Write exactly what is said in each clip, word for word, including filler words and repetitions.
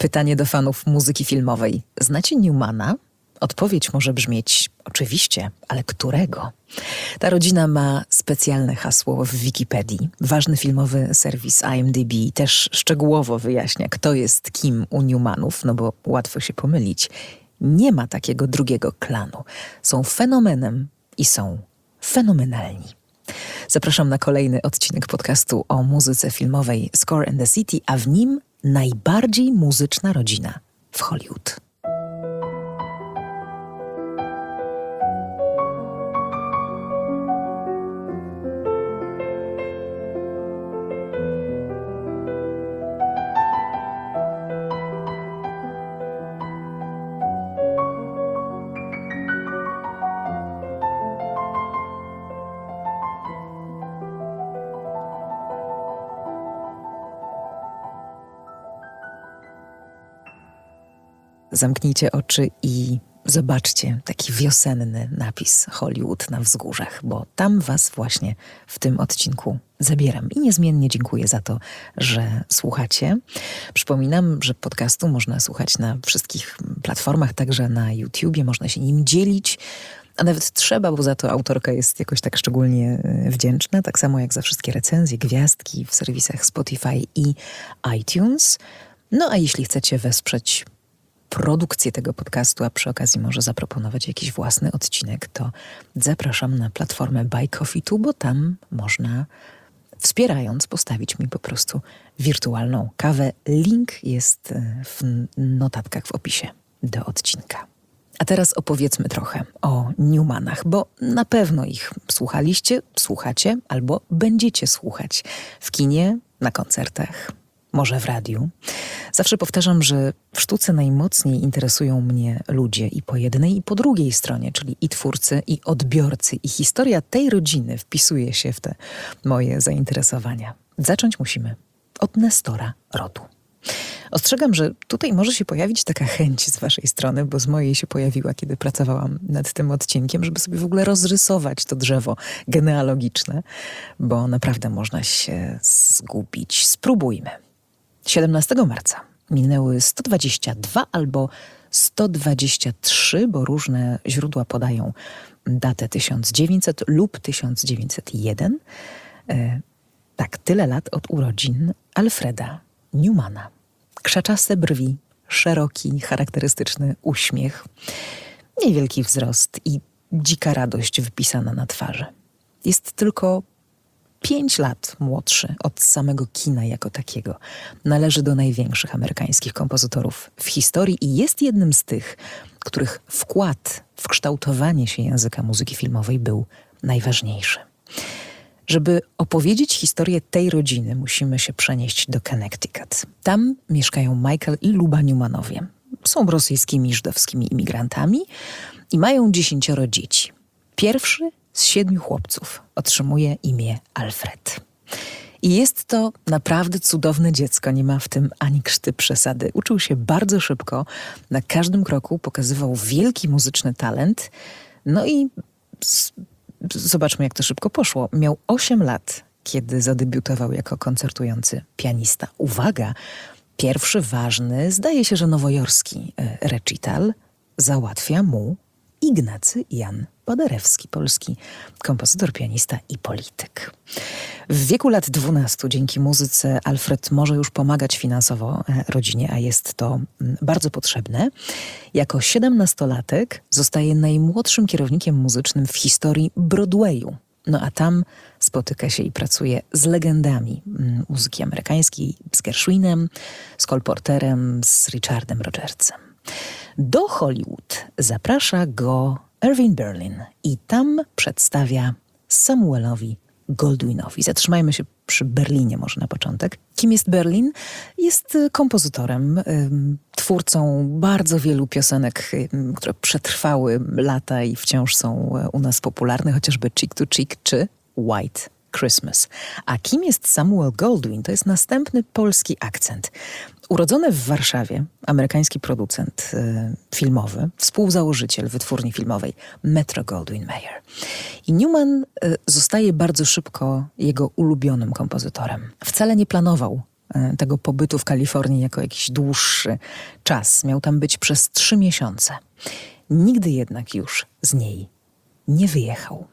Pytanie do fanów muzyki filmowej. Znacie Newmana? Odpowiedź może brzmieć oczywiście, ale którego? Ta rodzina ma specjalne hasło w Wikipedii. Ważny filmowy serwis I M D B też szczegółowo wyjaśnia, kto jest kim u Newmanów, no bo łatwo się pomylić. Nie ma takiego drugiego klanu. Są fenomenem i są fenomenalni. Zapraszam na kolejny odcinek podcastu o muzyce filmowej Score and the City, a w nim najbardziej muzyczna rodzina w Hollywood. Zamknijcie oczy i zobaczcie taki wiosenny napis Hollywood na wzgórzach, bo tam was właśnie w tym odcinku zabieram. I niezmiennie dziękuję za to, że słuchacie. Przypominam, że podcastu można słuchać na wszystkich platformach, także na YouTubie, można się nim dzielić, a nawet trzeba, bo za to autorka jest jakoś tak szczególnie wdzięczna, tak samo jak za wszystkie recenzje, gwiazdki w serwisach Spotify i iTunes. No a jeśli chcecie wesprzeć produkcję tego podcastu, a przy okazji może zaproponować jakiś własny odcinek, to zapraszam na platformę Buy Coffee Tu, bo tam można, wspierając, postawić mi po prostu wirtualną kawę. Link jest w notatkach w opisie do odcinka. A teraz opowiedzmy trochę o Newmanach, bo na pewno ich słuchaliście, słuchacie albo będziecie słuchać w kinie, na koncertach, może w radiu. Zawsze powtarzam, że w sztuce najmocniej interesują mnie ludzie i po jednej, i po drugiej stronie, czyli i twórcy, i odbiorcy. I historia tej rodziny wpisuje się w te moje zainteresowania. Zacząć musimy od Nestora rodu. Ostrzegam, że tutaj może się pojawić taka chęć z waszej strony, bo z mojej się pojawiła, kiedy pracowałam nad tym odcinkiem, żeby sobie w ogóle rozrysować to drzewo genealogiczne, bo naprawdę można się zgubić. Spróbujmy. siedemnastego marca minęły sto dwadzieścia dwa albo sto dwadzieścia trzy, bo różne źródła podają datę tysiąc dziewięćset lub tysiąc dziewięćset jeden. E, tak, tyle lat od urodzin Alfreda Newmana. Krzaczaste brwi, szeroki, charakterystyczny uśmiech, niewielki wzrost i dzika radość wypisana na twarzy. Jest tylko Pięć lat młodszy od samego kina jako takiego. Należy do największych amerykańskich kompozytorów w historii i jest jednym z tych, których wkład w kształtowanie się języka muzyki filmowej był najważniejszy. Żeby opowiedzieć historię tej rodziny, musimy się przenieść do Connecticut. Tam mieszkają Michael i Luba Newmanowie. Są rosyjskimi żydowskimi imigrantami i mają dziesięcioro dzieci. Pierwszy z siedmiu chłopców otrzymuje imię Alfred. I jest to naprawdę cudowne dziecko, nie ma w tym ani krzty przesady. Uczył się bardzo szybko, na każdym kroku pokazywał wielki muzyczny talent. No i z, zobaczmy, jak to szybko poszło. Miał osiem lat, kiedy zadebiutował jako koncertujący pianista. Uwaga, pierwszy ważny, zdaje się, że nowojorski recital załatwia mu Ignacy Jan Paderewski, polski kompozytor, pianista i polityk. W wieku lat dwunastu dzięki muzyce Alfred może już pomagać finansowo rodzinie, a jest to bardzo potrzebne. Jako siedemnastolatek zostaje najmłodszym kierownikiem muzycznym w historii Broadwayu. No a tam spotyka się i pracuje z legendami muzyki amerykańskiej, z Gershwinem, z Cole Porterem, z Richardem Rodgersem. Do Hollywood zaprasza go Irving Berlin i tam przedstawia Samuelowi Goldwinowi. Zatrzymajmy się przy Berlinie może na początek. Kim jest Berlin? Jest kompozytorem, twórcą bardzo wielu piosenek, które przetrwały lata i wciąż są u nas popularne, chociażby Cheek to Cheek czy White Christmas. A kim jest Samuel Goldwyn? To jest następny polski akcent. Urodzony w Warszawie, amerykański producent y, filmowy, współzałożyciel wytwórni filmowej Metro-Goldwyn-Mayer. I Newman y, zostaje bardzo szybko jego ulubionym kompozytorem. Wcale nie planował e, tego pobytu w Kalifornii jako jakiś dłuższy czas. Miał tam być przez trzy miesiące. Nigdy jednak już z niej nie wyjechał.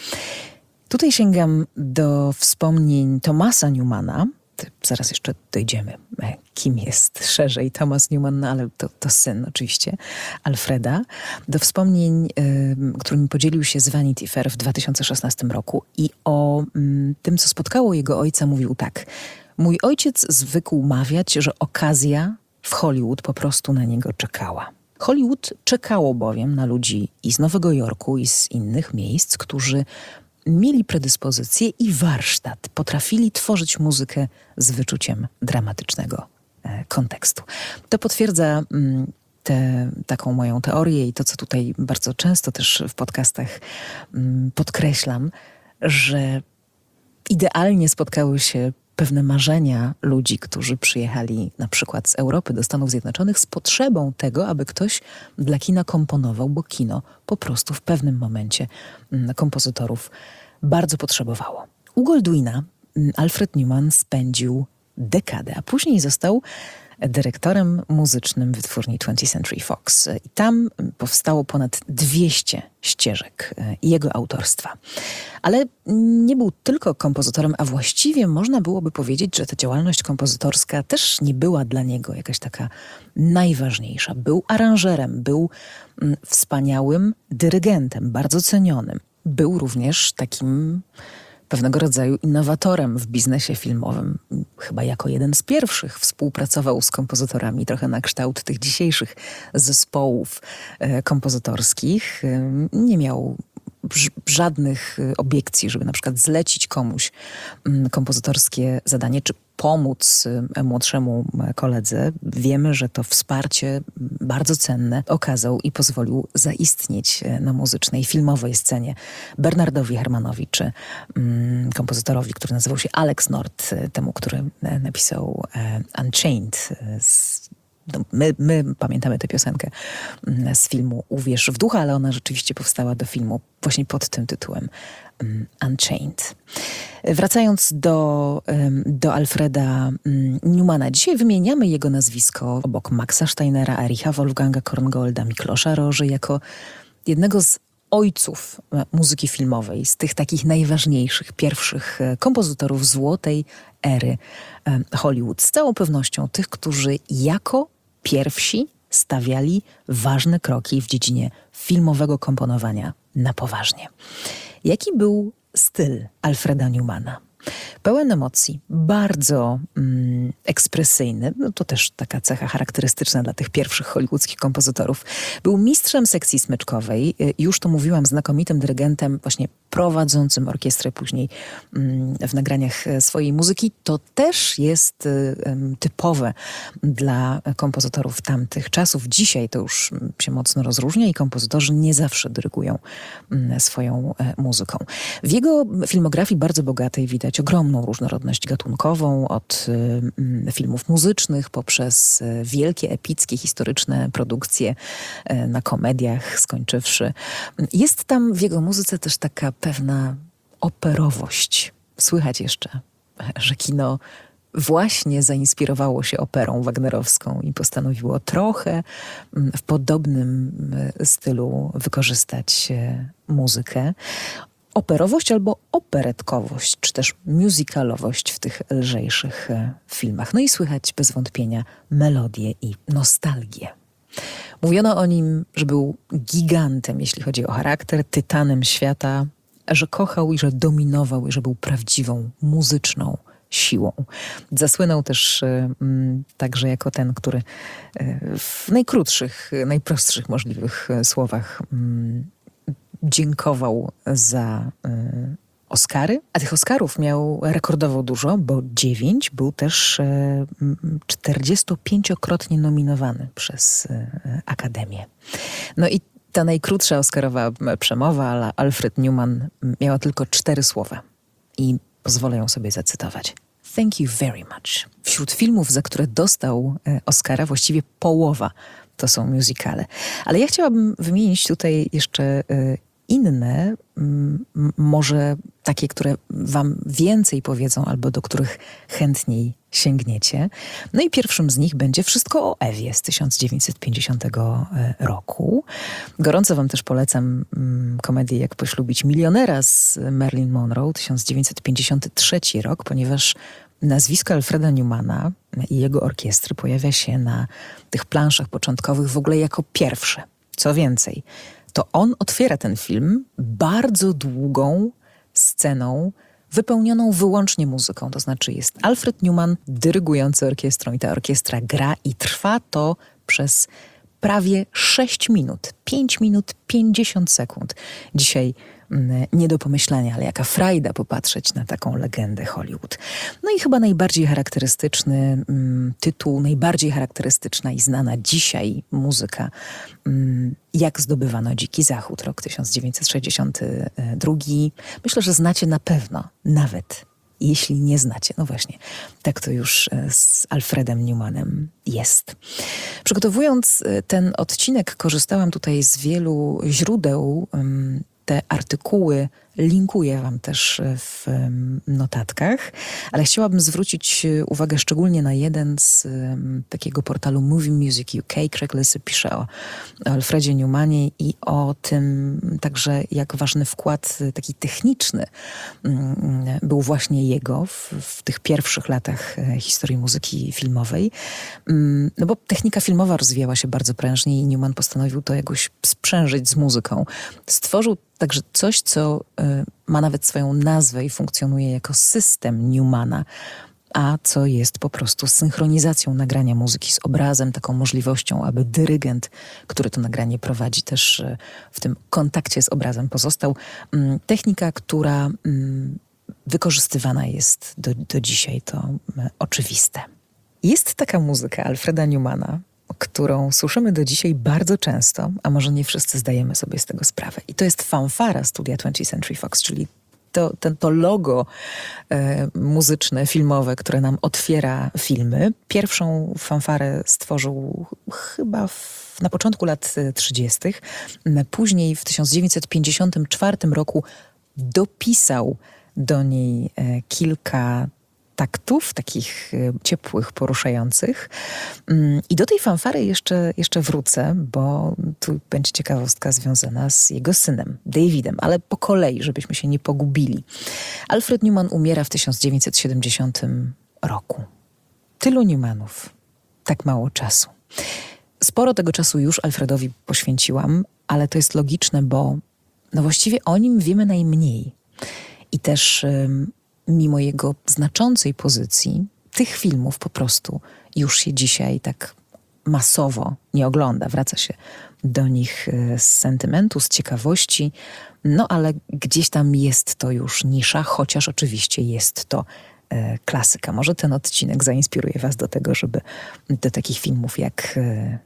Tutaj sięgam do wspomnień Thomasa Newmana. Zaraz jeszcze dojdziemy, kim jest szerzej Thomas Newman, no ale to, to syn oczywiście Alfreda. Do wspomnień, y, którymi podzielił się z Vanity Fair w dwa tysiące szesnastym roku i o y, tym, co spotkało jego ojca, mówił tak. Mój ojciec zwykł mawiać, że okazja w Hollywood po prostu na niego czekała. Hollywood czekało bowiem na ludzi i z Nowego Jorku, i z innych miejsc, którzy mieli predyspozycję i warsztat, potrafili tworzyć muzykę z wyczuciem dramatycznego e, kontekstu. To potwierdza mm, tę taką moją teorię i to, co tutaj bardzo często też w podcastach mm, podkreślam, że idealnie spotkały się pewne marzenia ludzi, którzy przyjechali na przykład z Europy do Stanów Zjednoczonych z potrzebą tego, aby ktoś dla kina komponował, bo kino po prostu w pewnym momencie kompozytorów bardzo potrzebowało. U Goldwina Alfred Newman spędził dekadę, a później został dyrektorem muzycznym wytwórni twentieth Century Fox. I tam powstało ponad dwieście ścieżek jego autorstwa. Ale nie był tylko kompozytorem, a właściwie można byłoby powiedzieć, że ta działalność kompozytorska też nie była dla niego jakaś taka najważniejsza. Był aranżerem, był wspaniałym dyrygentem, bardzo cenionym. Był również takim pewnego rodzaju innowatorem w biznesie filmowym. Chyba jako jeden z pierwszych współpracował z kompozytorami, trochę na kształt tych dzisiejszych zespołów e, kompozytorskich. E, nie miał żadnych obiekcji, żeby na przykład zlecić komuś kompozytorskie zadanie, czy pomóc młodszemu koledze. Wiemy, że to wsparcie bardzo cenne okazał i pozwolił zaistnieć na muzycznej, filmowej scenie Bernardowi Herrmannowi, czy mm, kompozytorowi, który nazywał się Alex Nord, temu, który napisał Unchained. No, my, my pamiętamy tę piosenkę z filmu Uwierz w ducha, ale ona rzeczywiście powstała do filmu właśnie pod tym tytułem um, Unchained. Wracając do, um, do Alfreda um, Newmana. Dzisiaj wymieniamy jego nazwisko obok Maxa Steinera, Ericha Wolfganga Korngolda, Miklosza Roży jako jednego z ojców muzyki filmowej, z tych takich najważniejszych, pierwszych kompozytorów złotej ery Hollywood. Z całą pewnością tych, którzy jako pierwsi stawiali ważne kroki w dziedzinie filmowego komponowania na poważnie. Jaki był styl Alfreda Newmana? Pełen emocji, bardzo mm, ekspresyjny, no to też taka cecha charakterystyczna dla tych pierwszych hollywoodzkich kompozytorów. Był mistrzem sekcji smyczkowej, już to mówiłam, znakomitym dyrygentem, właśnie prowadzącym orkiestrę później mm, w nagraniach swojej muzyki. To też jest y, typowe dla kompozytorów tamtych czasów. Dzisiaj to już się mocno rozróżnia i kompozytorzy nie zawsze dyrygują y, swoją y, muzyką. W jego filmografii bardzo bogatej widać ogromną różnorodność gatunkową, od y, filmów muzycznych poprzez y, wielkie, epickie, historyczne produkcje y, na komediach skończywszy. Jest tam w jego muzyce też taka pewna operowość. Słychać jeszcze, że kino właśnie zainspirowało się operą wagnerowską i postanowiło trochę w podobnym stylu wykorzystać muzykę. Operowość albo operetkowość, czy też musicalowość w tych lżejszych filmach. No i słychać bez wątpienia melodię i nostalgię. Mówiono o nim, że był gigantem, jeśli chodzi o charakter, tytanem świata, że kochał i że dominował i że był prawdziwą muzyczną siłą. Zasłynął też mm, także jako ten, który y, w najkrótszych, najprostszych możliwych słowach mm, dziękował za y, Oscary, a tych Oscarów miał rekordowo dużo, bo dziewięć. Był też y, czterdziestopięciokrotnie nominowany przez y, Akademię. No i ta najkrótsza Oscarowa przemowa, ale Alfred Newman miała tylko cztery słowa i pozwolę ją sobie zacytować. Thank you very much. Wśród filmów, za które dostał Oscara, właściwie połowa to są musicale. Ale ja chciałabym wymienić tutaj jeszcze inne, m, może takie, które wam więcej powiedzą albo do których chętniej sięgniecie. No i pierwszym z nich będzie Wszystko o Ewie z tysiąc dziewięćset pięćdziesiątego roku. Gorąco wam też polecam mm, komedię Jak poślubić milionera z Marilyn Monroe, tysiąc dziewięćset pięćdziesiąty trzeci rok, ponieważ nazwisko Alfreda Newmana i jego orkiestry pojawia się na tych planszach początkowych w ogóle jako pierwsze. Co więcej, to on otwiera ten film bardzo długą sceną wypełnioną wyłącznie muzyką. To znaczy jest Alfred Newman dyrygujący orkiestrą i ta orkiestra gra i trwa to przez prawie sześć minut. pięć minut pięćdziesiąt sekund. Dzisiaj mm, nie do pomyślenia, ale jaka frajda popatrzeć na taką legendę Hollywood. No i chyba najbardziej charakterystyczny mm, tytuł, najbardziej charakterystyczna i znana dzisiaj muzyka, mm, Jak zdobywano Dziki Zachód, rok tysiąc dziewięćset sześćdziesiąty drugi. Myślę, że znacie na pewno, nawet jeśli nie znacie. No właśnie, tak to już z Alfredem Newmanem jest. Przygotowując ten odcinek, korzystałam tutaj z wielu źródeł. Te artykuły linkuję wam też w notatkach, ale chciałabym zwrócić uwagę szczególnie na jeden z um, takiego portalu Movie Music U K. Craig Lissy pisze o, o Alfredzie Newmanie i o tym także, jak ważny wkład taki techniczny um, był właśnie jego w, w tych pierwszych latach historii muzyki filmowej. Um, no bo technika filmowa rozwijała się bardzo prężnie i Newman postanowił to jakoś sprzężyć z muzyką. Stworzył także coś, co y, ma nawet swoją nazwę i funkcjonuje jako system Newmana, a co jest po prostu synchronizacją nagrania muzyki z obrazem, taką możliwością, aby dyrygent, który to nagranie prowadzi, też y, w tym kontakcie z obrazem pozostał. Y, technika, która y, wykorzystywana jest do, do dzisiaj, to y, oczywiste. Jest taka muzyka Alfreda Newmana, którą słyszymy do dzisiaj bardzo często, a może nie wszyscy zdajemy sobie z tego sprawę. I to jest fanfara studia twentieth Century Fox, czyli to, ten, to logo e, muzyczne, filmowe, które nam otwiera filmy. Pierwszą fanfarę stworzył chyba w, na początku lat trzydziestych. Później w tysiąc dziewięćset pięćdziesiątym czwartym roku dopisał do niej e, kilka taktów, takich ciepłych, poruszających. I do tej fanfary jeszcze, jeszcze wrócę, bo tu będzie ciekawostka związana z jego synem, Davidem, ale po kolei, żebyśmy się nie pogubili. Alfred Newman umiera w tysiąc dziewięćset siedemdziesiątym roku. Tylu Newmanów, tak mało czasu. Sporo tego czasu już Alfredowi poświęciłam, ale to jest logiczne, bo no właściwie o nim wiemy najmniej. I też ym, mimo jego znaczącej pozycji, tych filmów po prostu już się dzisiaj tak masowo nie ogląda. Wraca się do nich z sentymentu, z ciekawości, no ale gdzieś tam jest to już nisza, chociaż oczywiście jest to e, klasyka. Może ten odcinek zainspiruje was do tego, żeby do takich filmów jak, e,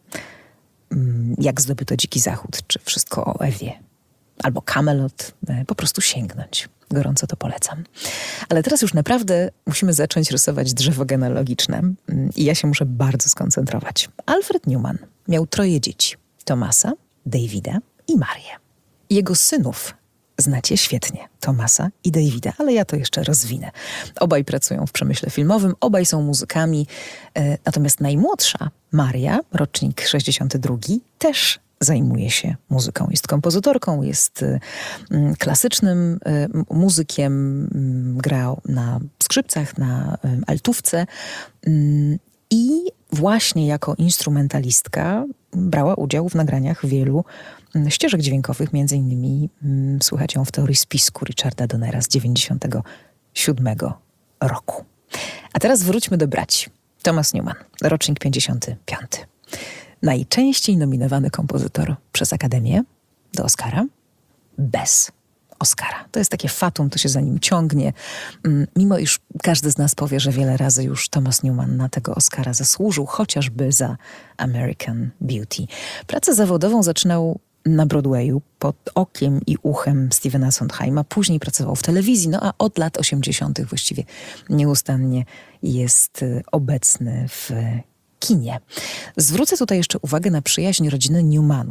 jak Zdobyto Dziki Zachód, czy Wszystko o Ewie, albo Camelot, e, po prostu sięgnąć. Gorąco to polecam. Ale teraz już naprawdę musimy zacząć rysować drzewo genealogiczne i ja się muszę bardzo skoncentrować. Alfred Newman miał troje dzieci. Thomasa, Davida i Marię. Jego synów znacie świetnie. Thomasa i Davida, ale ja to jeszcze rozwinę. Obaj pracują w przemyśle filmowym, obaj są muzykami. E, natomiast najmłodsza, Maria, rocznik sześćdziesiąty drugi, też zajmuje się muzyką. Jest kompozytorką, jest y, klasycznym y, muzykiem, y, gra na skrzypcach, na y, altówce y, i właśnie jako instrumentalistka brała udział w nagraniach wielu y, ścieżek dźwiękowych, między innymi y, słychać ją w Teorii spisku Richarda Donnera z dziewięćdziesiątego siódmego roku. A teraz wróćmy do braci. Thomas Newman, rocznik pięćdziesiąty piąty. Najczęściej nominowany kompozytor przez Akademię do Oscara, bez Oscara. To jest takie fatum, to się za nim ciągnie. Mimo iż każdy z nas powie, że wiele razy już Thomas Newman na tego Oscara zasłużył, chociażby za American Beauty. Pracę zawodową zaczynał na Broadwayu pod okiem i uchem Stephena Sondheima. Później pracował w telewizji, no a od lat osiemdziesiątych właściwie nieustannie jest obecny w kinie. Zwrócę tutaj jeszcze uwagę na przyjaźń rodziny Newmanów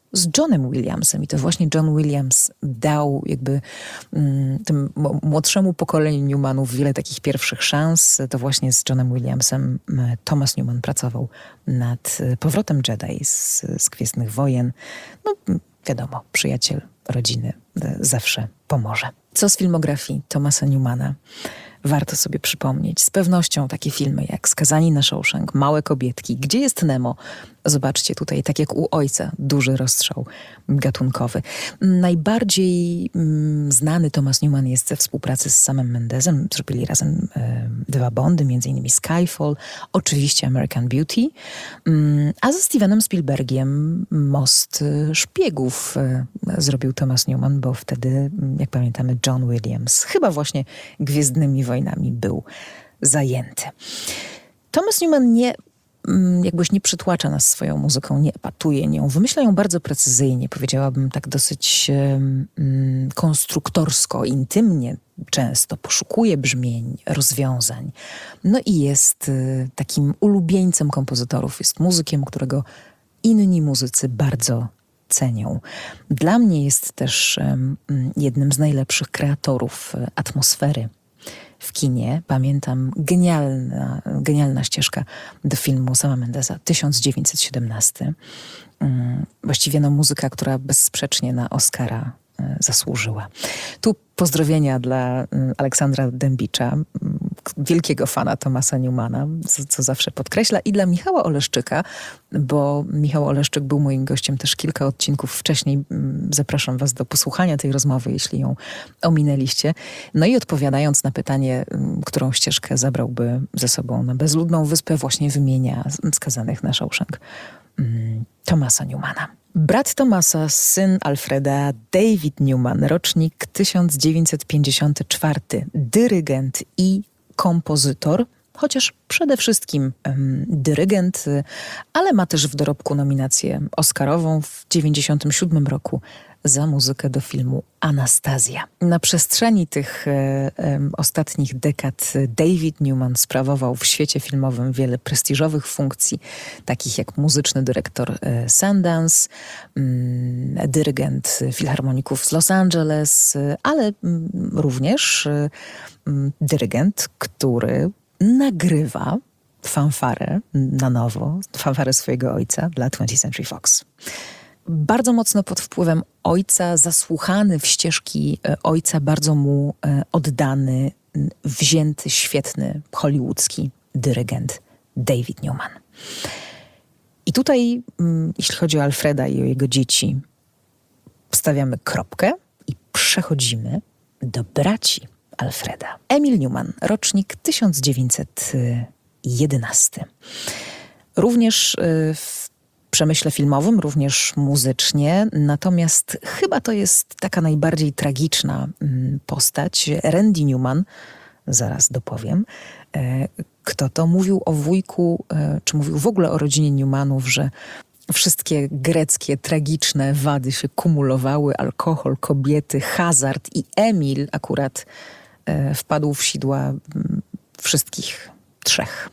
z Johnem Williamsem. I to właśnie John Williams dał jakby mm, tym młodszemu pokoleniu Newmanów wiele takich pierwszych szans. To właśnie z Johnem Williamsem Thomas Newman pracował nad powrotem Jedi z, z Gwiezdnych Wojen. No wiadomo, przyjaciel rodziny zawsze pomoże. Co z filmografii Thomasa Newmana? Warto sobie przypomnieć. Z pewnością takie filmy jak Skazani na Shawshank, Małe kobietki, Gdzie jest Nemo? Zobaczcie tutaj, tak jak u ojca, duży rozstrzał gatunkowy. Najbardziej mm, znany Thomas Newman jest ze współpracy z Samem Mendesem. Zrobili razem e, dwa Bondy, między innymi Skyfall, oczywiście American Beauty, mm, a ze Stevenem Spielbergiem Most Szpiegów e, zrobił Thomas Newman, bo wtedy, jak pamiętamy, John Williams chyba właśnie Gwiezdnymi Wojnami był zajęty. Thomas Newman nie jakbyś nie przytłacza nas swoją muzyką, nie epatuje nią. Wymyśla ją bardzo precyzyjnie, powiedziałabym tak dosyć um, konstruktorsko, intymnie często. Poszukuje brzmień, rozwiązań. No i jest y, takim ulubieńcem kompozytorów. Jest muzykiem, którego inni muzycy bardzo cenią. Dla mnie jest też um, jednym z najlepszych kreatorów atmosfery w kinie. Pamiętam genialna, genialna ścieżka do filmu Sama Mendesa, tysiąc dziewięćset siedemnasty. Właściwie no, muzyka, która bezsprzecznie na Oscara zasłużyła. Tu pozdrowienia dla Aleksandra Dębicza, wielkiego fana Thomasa Newmana, co, co zawsze podkreśla, i dla Michała Oleszczyka, bo Michał Oleszczyk był moim gościem też kilka odcinków wcześniej. Zapraszam was do posłuchania tej rozmowy, jeśli ją ominęliście. No i odpowiadając na pytanie, którą ścieżkę zabrałby ze sobą na bezludną wyspę, właśnie wymienia Skazanych na Shawshank Thomasa Newmana. Brat Thomasa, syn Alfreda, David Newman, rocznik tysiąc dziewięćset pięćdziesiąty czwarty, dyrygent i kompozytor, chociaż przede wszystkim um, dyrygent, ale ma też w dorobku nominację oscarową w dziewięćdziesiątym siódmym roku za muzykę do filmu Anastazja. Na przestrzeni tych e, e, ostatnich dekad David Newman sprawował w świecie filmowym wiele prestiżowych funkcji, takich jak muzyczny dyrektor e, Sundance, m, dyrygent filharmoników z Los Angeles, ale m, również e, m, dyrygent, który nagrywa fanfarę na nowo, fanfarę swojego ojca dla twentieth Century Fox. Bardzo mocno pod wpływem ojca, zasłuchany w ścieżki ojca, bardzo mu oddany, wzięty, świetny, hollywoodzki dyrygent David Newman. I tutaj, jeśli chodzi o Alfreda i o jego dzieci, stawiamy kropkę i przechodzimy do braci Alfreda. Emil Newman, rocznik tysiąc dziewięćset jedenasty. Również w przemyśle filmowym, również muzycznie, natomiast chyba to jest taka najbardziej tragiczna postać. Randy Newman, zaraz dopowiem, kto to mówił o wujku, czy mówił w ogóle o rodzinie Newmanów, że wszystkie greckie, tragiczne wady się kumulowały, alkohol, kobiety, hazard, i Emil akurat wpadł w sidła wszystkich trzech.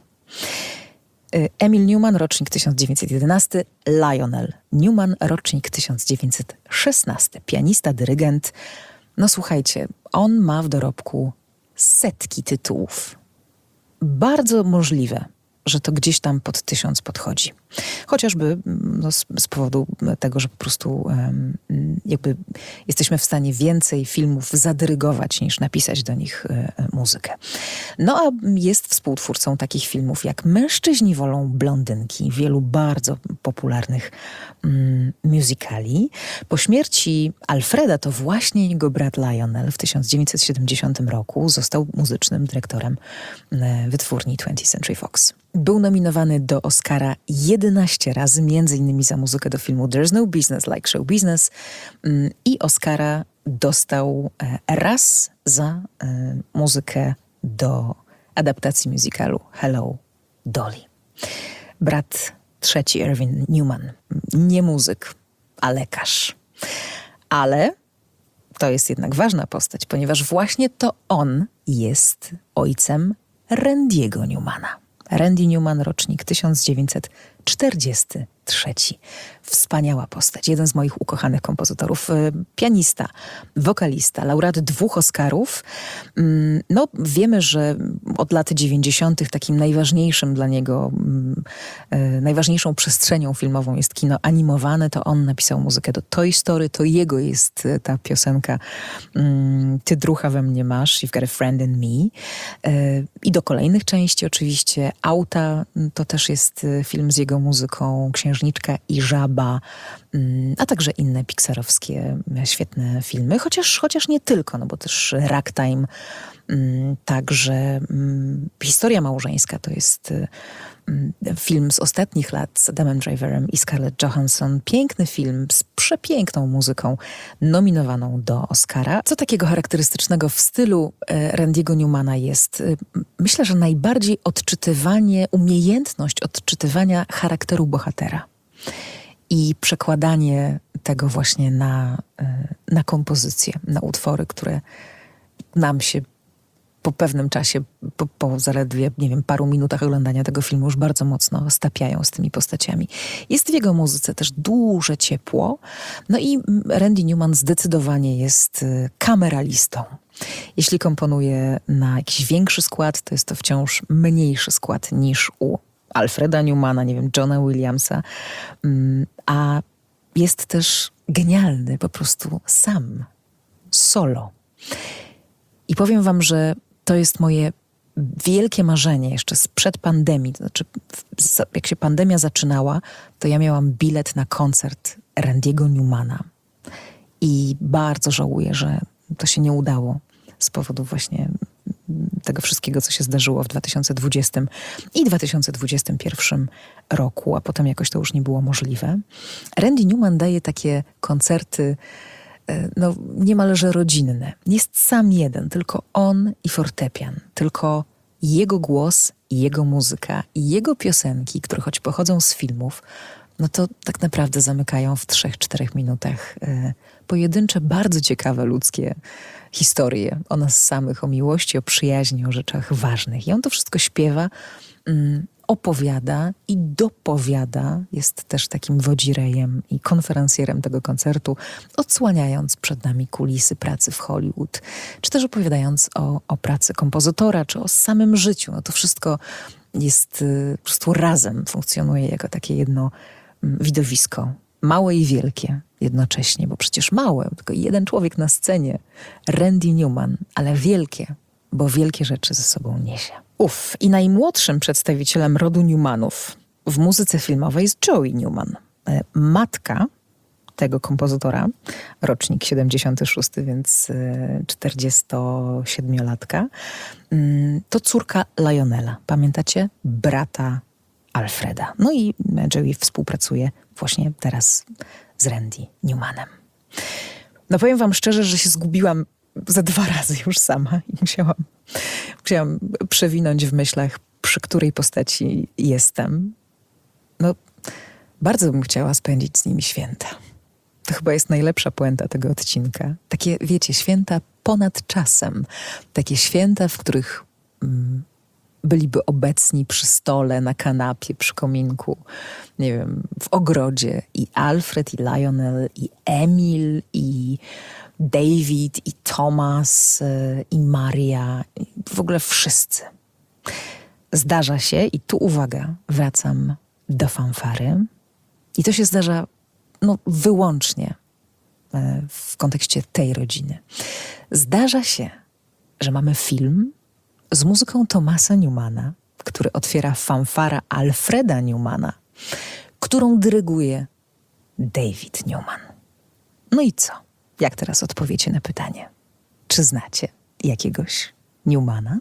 Emil Newman, rocznik tysiąc dziewięćset jedenasty, Lionel Newman, rocznik tysiąc dziewięćset szesnasty, pianista, dyrygent. No słuchajcie, on ma w dorobku setki tytułów. Bardzo możliwe, że to gdzieś tam pod tysiąc podchodzi. Chociażby no, z, z powodu tego, że po prostu um, jakby jesteśmy w stanie więcej filmów zadyrygować niż napisać do nich e, muzykę. No a jest współtwórcą takich filmów jak Mężczyźni wolą blondynki, wielu bardzo popularnych um, musicali. Po śmierci Alfreda to właśnie jego brat Lionel w tysiąc dziewięćset siedemdziesiątym roku został muzycznym dyrektorem e, wytwórni twentieth Century Fox. Był nominowany do Oscara jedenaście razy, między innymi za muzykę do filmu There's No Business Like Show Business, i Oscara dostał raz za muzykę do adaptacji musicalu Hello, Dolly. Brat trzeci, Irving Newman, nie muzyk, a lekarz. Ale to jest jednak ważna postać, ponieważ właśnie to on jest ojcem Randy'ego Newmana. Randy Newman, rocznik tysiąc dziewięćset czterdziesty trzeci. Wspaniała postać, jeden z moich ukochanych kompozytorów, pianista, wokalista, laureat dwóch Oscarów. No, wiemy, że od lat dziewięćdziesiątych takim najważniejszym dla niego, najważniejszą przestrzenią filmową jest kino animowane. To on napisał muzykę do Toy Story, to jego jest ta piosenka Ty drucha we mnie masz, You've got a friend in me. I do kolejnych części oczywiście. Auta to też jest film z jego muzyką, Księżniczka i Żaba, a także inne pixarowskie świetne filmy, chociaż, chociaż nie tylko, no bo też Ragtime, także Historia małżeńska to jest film z ostatnich lat z Adamem Driverem i Scarlett Johansson. Piękny film z przepiękną muzyką nominowaną do Oscara. Co takiego charakterystycznego w stylu Randy'ego Newmana jest? Myślę, że najbardziej odczytywanie, umiejętność odczytywania charakteru bohatera i przekładanie tego właśnie na, na kompozycje, na utwory, które nam się po pewnym czasie, po, po zaledwie, nie wiem, paru minutach oglądania tego filmu już bardzo mocno stapiają z tymi postaciami. Jest w jego muzyce też duże ciepło. No i Randy Newman zdecydowanie jest kameralistą. Jeśli komponuje na jakiś większy skład, to jest to wciąż mniejszy skład niż u Alfreda Newmana, nie wiem, Johna Williamsa, a jest też genialny po prostu sam, solo. I powiem wam, że to jest moje wielkie marzenie jeszcze sprzed pandemii. To znaczy, jak się pandemia zaczynała, to ja miałam bilet na koncert Randy'ego Newmana. I bardzo żałuję, że to się nie udało z powodu właśnie tego wszystkiego, co się zdarzyło w dwa tysiące dwudziestym i dwa tysiące dwudziestym pierwszym roku, a potem jakoś to już nie było możliwe. Randy Newman daje takie koncerty no, niemalże rodzinne. Jest sam jeden, tylko on i fortepian, tylko jego głos i jego muzyka i jego piosenki, które choć pochodzą z filmów, no to tak naprawdę zamykają w trzech, czterech minutach e, pojedyncze, bardzo ciekawe ludzkie historie o nas samych, o miłości, o przyjaźni, o rzeczach ważnych. I on to wszystko śpiewa, mm, opowiada i dopowiada. Jest też takim wodzirejem i konferencjerem tego koncertu, odsłaniając przed nami kulisy pracy w Hollywood, czy też opowiadając o, o pracy kompozytora, czy o samym życiu. No to wszystko jest y, po prostu razem, funkcjonuje jako takie jedno y, widowisko. Małe i wielkie jednocześnie, bo przecież małe, tylko jeden człowiek na scenie, Randy Newman, ale wielkie, bo wielkie rzeczy ze sobą niesie. Uf, i najmłodszym przedstawicielem rodu Newmanów w muzyce filmowej jest Joey Newman. Matka tego kompozytora, rocznik siedemdziesiąty szósty, więc czterdziestosiedmiolatka, to córka Lionela. Pamiętacie? Brata Alfreda. No i Joey współpracuje właśnie teraz z Randy Newmanem. No powiem wam szczerze, że się zgubiłam za dwa razy już sama i musiałam, musiałam przewinąć w myślach, przy której postaci jestem. No, bardzo bym chciała spędzić z nimi święta. To chyba jest najlepsza puenta tego odcinka. Takie, wiecie, święta ponad czasem. Takie święta, w których mm, byliby obecni przy stole, na kanapie, przy kominku, nie wiem, w ogrodzie i Alfred, i Lionel, i Emil, i David, i Thomas, i Maria, i w ogóle wszyscy. Zdarza się, i tu uwaga, wracam do fanfary, i to się zdarza no, wyłącznie w kontekście tej rodziny. Zdarza się, że mamy film z muzyką Thomasa Newmana, który otwiera fanfara Alfreda Newmana, którą dyryguje David Newman. No i co? Jak teraz odpowiecie na pytanie? Czy znacie jakiegoś Newmana?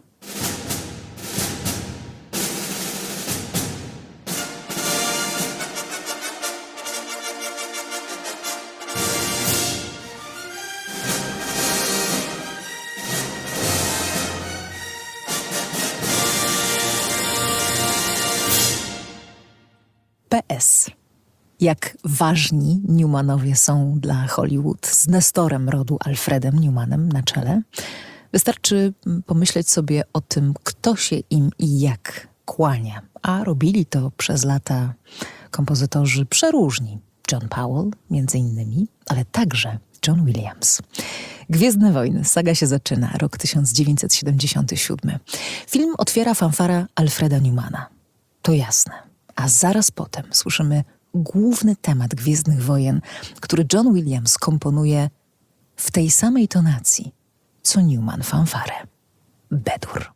P S. Jak ważni Newmanowie są dla Hollywood z nestorem rodu Alfredem Newmanem na czele. Wystarczy pomyśleć sobie o tym, kto się im i jak kłania, a robili to przez lata kompozytorzy przeróżni. John Powell między innymi, ale także John Williams. Gwiezdne wojny. Saga się zaczyna. Rok tysiąc dziewięćset siedemdziesiąty siódmy. Film otwiera fanfara Alfreda Newmana. To jasne. A zaraz potem słyszymy główny temat Gwiezdnych Wojen, który John Williams komponuje w tej samej tonacji, co Newman fanfarę. B-dur.